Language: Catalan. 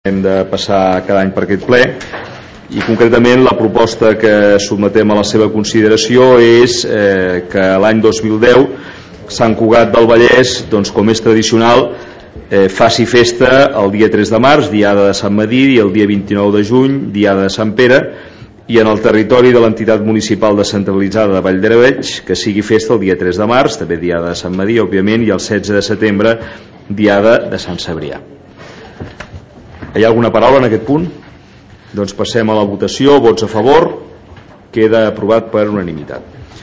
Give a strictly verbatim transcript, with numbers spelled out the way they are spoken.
hem de passar cada any per aquest ple, i concretament la proposta que sotmetem a la seva consideració és eh, que l'any dos mil deu Sant Cugat del Vallès, doncs, com és tradicional, eh, faci festa el dia tres de març, diada de Sant Medir, i el dia vint-i-nou de juny, diada de Sant Pere, i en el territori de l'entitat municipal descentralitzada de Vall-d'Araveig, que sigui festa el dia tres de març, també diada de Sant Medir, òbviament, i el setze de setembre, diada de Sant Cebrià. Hi ha alguna paraula en aquest punt? Doncs passem a la votació. Vots a favor. Queda aprovat per unanimitat.